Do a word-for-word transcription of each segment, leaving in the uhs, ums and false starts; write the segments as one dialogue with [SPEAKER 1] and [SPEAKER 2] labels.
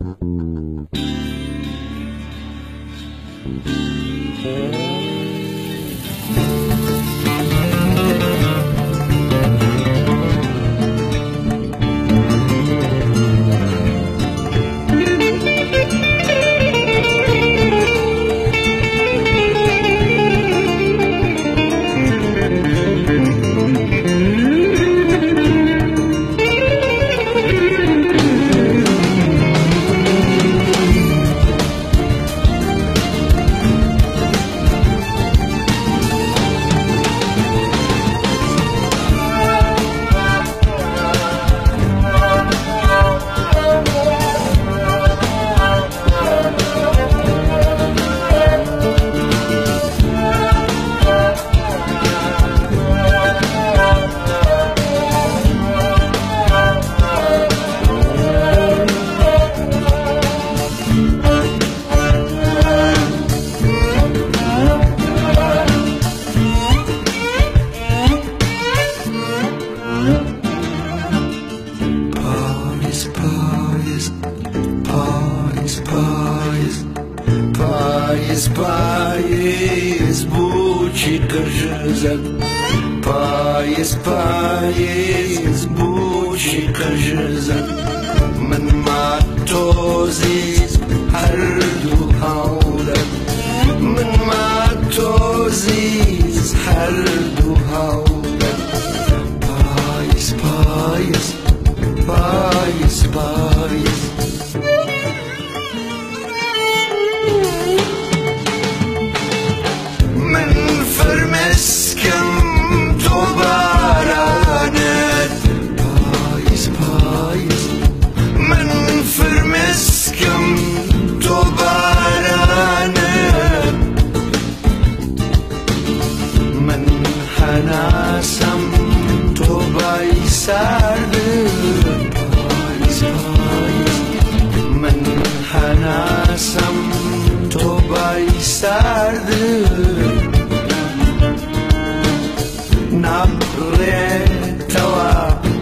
[SPEAKER 1] Payız payız bu çıkırzak Payız payız bu çıkırzak من ما توزیز هر دو هاولد من ما توزیز هر دو هاولد پایز پایز پایز پایز من فرمسکم تو بارانت پایز پایز من فرمسکم تو بارانت من حناسم تو بایساردت پایز پایز من حناسم تو بایساردت نبره توا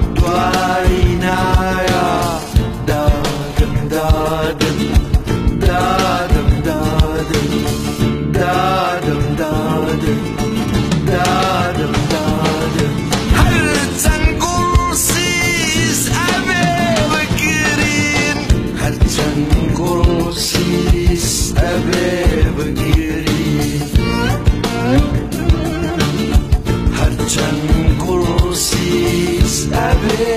[SPEAKER 1] دوارینایا دادم دادم دادم دادم دادم دادم دادم دادم هر چند گرسیز ابه بگیرین هر چند گرسیز ابه بگیرین هر چند گرسیز ابه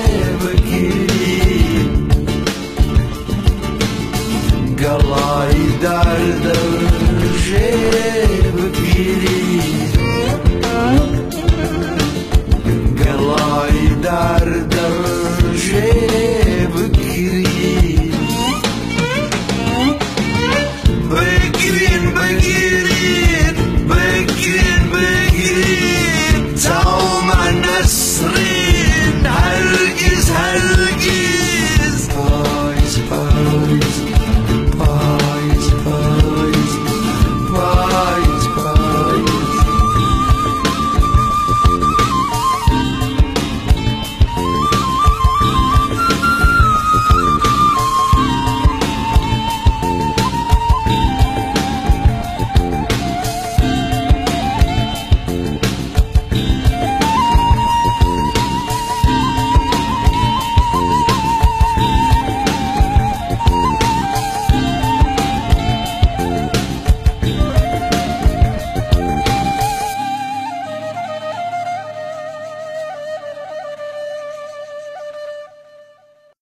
[SPEAKER 1] بگیرین قلای دردم